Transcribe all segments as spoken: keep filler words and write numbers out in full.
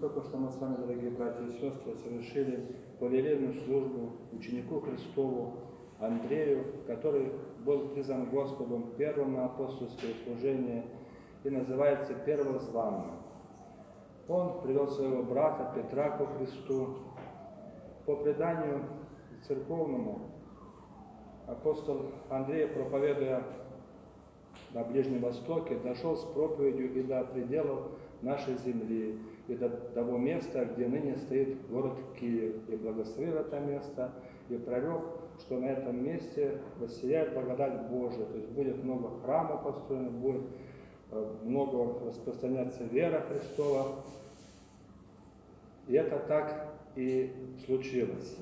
только что мы с вами, дорогие братья и сестры, совершили параллельную службу ученику Христову Андрею, который был призван Господом первым на апостольское служение и называется первозванным. Он привел своего брата Петра ко Христу. По преданию церковному, апостол Андрей, проповедуя на Ближнем Востоке, дошел с проповедью и до пределов нашей земли, и до того места, где ныне стоит город Киев, и благословил это место, и пророк, что на этом месте воссияет благодать Божия, то есть будет много храмов построено, будет много распространяться вера Христова. И это так и случилось.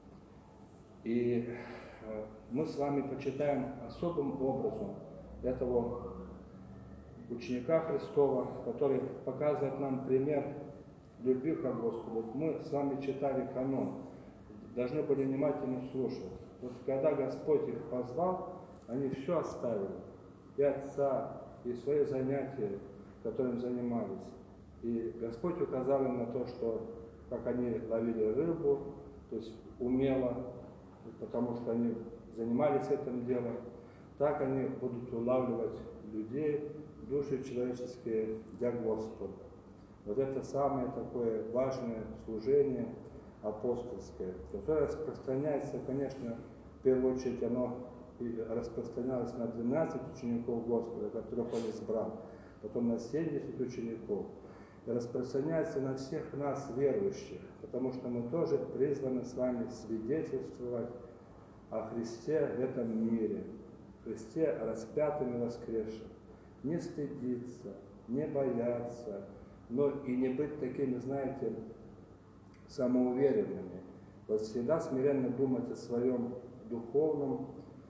И мы с вами почитаем особым образом этого ученика Христова, который показывает нам пример любви к Господу. Мы с вами читали канон, должны были внимательно слушать. Вот когда Господь их позвал, они все оставили, и отца, и свои занятия, которым занимались. И Господь указал им на то, что как они ловили рыбу, то есть умело, потому что они занимались этим делом, так они будут улавливать людей, души человеческие для Господа. Вот это самое такое важное служение апостольское, которое распространяется, конечно, в первую очередь оно распространялось на двенадцать учеников Господа, которых он избрал, потом на семьдесят учеников, и распространяется на всех нас, верующих, потому что мы тоже призваны с вами свидетельствовать о Христе в этом мире, Христе распятым и воскресшим. Не стыдиться, не бояться, но и не быть такими, знаете, самоуверенными. Вот всегда смиренно думать о своем духовном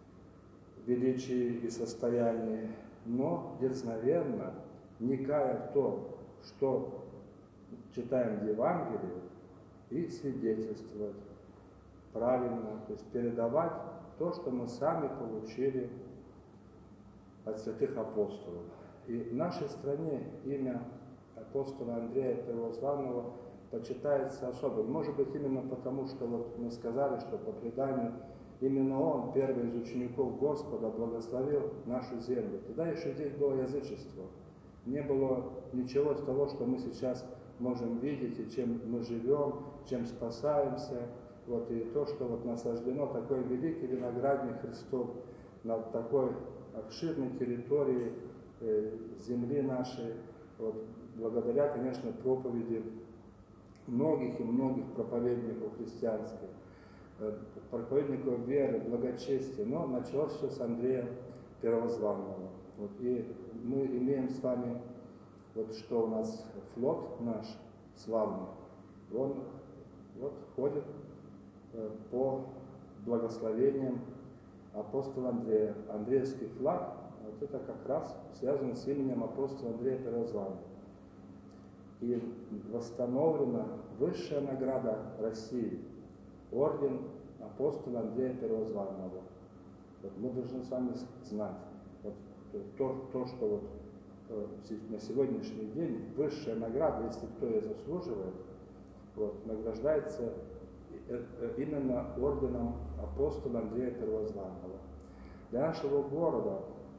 величии и состоянии, но дерзновенно, вникая в то, что читаем в Евангелии, и свидетельствовать правильно, то есть передавать то, что мы сами получили от святых апостолов. И в нашей стране имя апостола Андрея Первозванного почитается особым. Может быть, именно потому, что вот мы сказали, что по преданию именно он, первый из учеников Господа, благословил нашу землю. Тогда еще здесь было язычество. Не было ничего из того, что мы сейчас можем видеть, и чем мы живем, чем спасаемся. Вот, и то, что вот насаждено такой великий виноградник Христов на такой обширной территории э, земли нашей, вот, благодаря, конечно, проповеди многих и многих проповедников христианских, э, проповедников веры, благочестия, но началось все с Андрея Первозванного. Вот, и мы имеем с вами, вот что у нас флот наш славный, он вот ходит э, по благословениям апостола Андрея. Андреевский флаг, вот это как раз связано с именем апостола Андрея Первозванного. И восстановлена высшая награда России, орден апостола Андрея Первозванного. Вот мы должны с вами знать, вот, то, то, что вот, э, на сегодняшний день высшая награда, если кто ее заслуживает, вот, награждается именно орденом апостола Андрея Первозванного. Для нашего города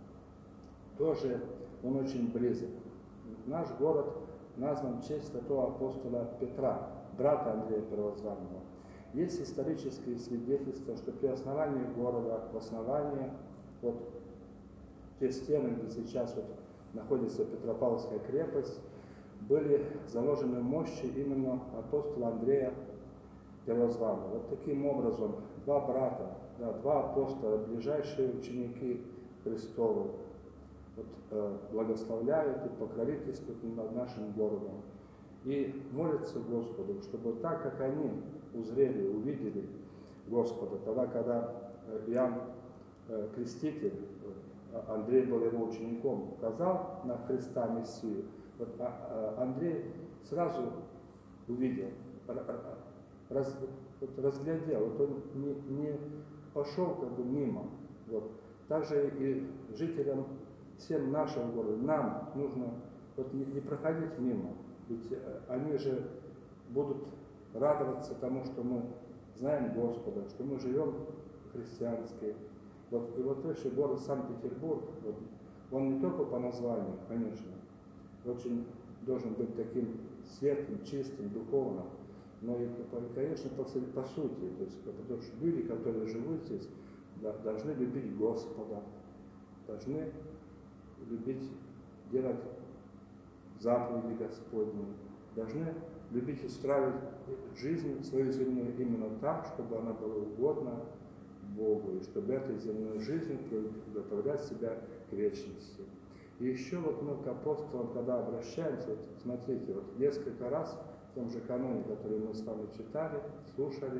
тоже он очень близок. Наш город назван в честь святого апостола Петра, брата Андрея Первозванного. Есть исторические свидетельства, что при основании города, в основании, вот те стены, где сейчас вот находится Петропавловская крепость, были заложены мощи именно апостола Андрея Первозванного. Вот таким образом два брата, да, два апостола, ближайшие ученики Христовы, вот, э, благословляют и покровительствуют над нашим городом. И молятся Господу, чтобы так, как они узрели, увидели Господа, тогда, когда Иоанн э, Креститель, Андрей был его учеником, указал на Христа Мессию, вот, а, а Андрей сразу увидел, раз, вот, разглядел, вот он не, не пошел как бы мимо. Вот. Также и жителям всем нашего города, нам нужно вот, не, не проходить мимо, Ведь э, они же будут радоваться тому, что мы знаем Господа, что мы живем христиански. Вот, и вот еще город Санкт-Петербург, вот, он не только по названию, конечно, очень должен быть таким светлым, чистым, духовным, но и, конечно, по, по сути, то есть, потому что люди, которые живут здесь, да, должны любить Господа, должны любить делать заповеди Господни, должны любить устраивать жизнь свою земную именно так, чтобы она была угодна Богу, и чтобы этой земной жизнью приготовлять себя к вечности. И еще вот мы к апостолам, когда обращаемся, вот смотрите, вот несколько раз в том же каноне, который мы с вами читали, слушали,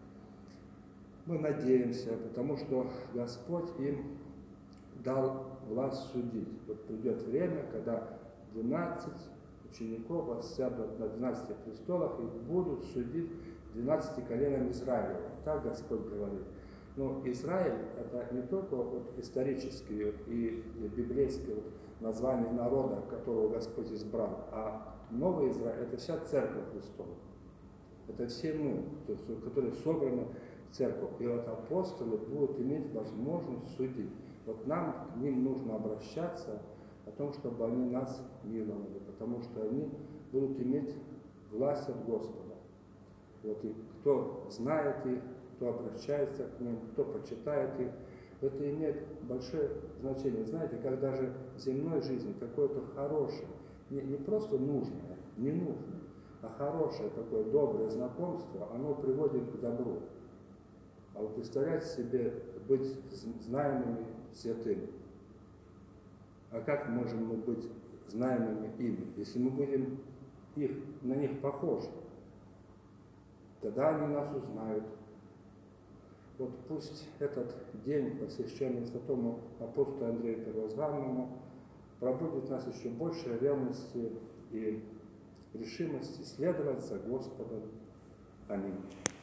мы надеемся, потому что Господь им дал власть судить. Вот придет время, когда двенадцать учеников воссядут на двенадцати престолах и будут судить двенадцати коленам Израиля. Так Господь говорит. Но Израиль – это не только вот исторические и библейские вот названия народа, которого Господь избрал, а новый Израиль – это вся Церковь Христова. Это все мы, то есть, которые собраны в церковь. И вот апостолы будут иметь возможность судить. Вот нам к ним нужно обращаться о том, чтобы они нас миловали, потому что они будут иметь власть от Господа. Вот и кто знает их, кто обращается к ним, кто почитает их, это имеет большое значение. Знаете, как даже в земной жизни какое-то хорошее, не, не просто нужное, не нужное, а хорошее такое доброе знакомство, оно приводит к добру. А вы представляете себе быть знаемыми святыми? А как можем мы быть знаемыми ими, если мы будем их, на них похожи? Тогда они нас узнают. Вот пусть этот день, посвященный святому апостолу Андрею Первозванному, пробудит в нас еще больше ревности и решимости следовать за Господом. Аминь.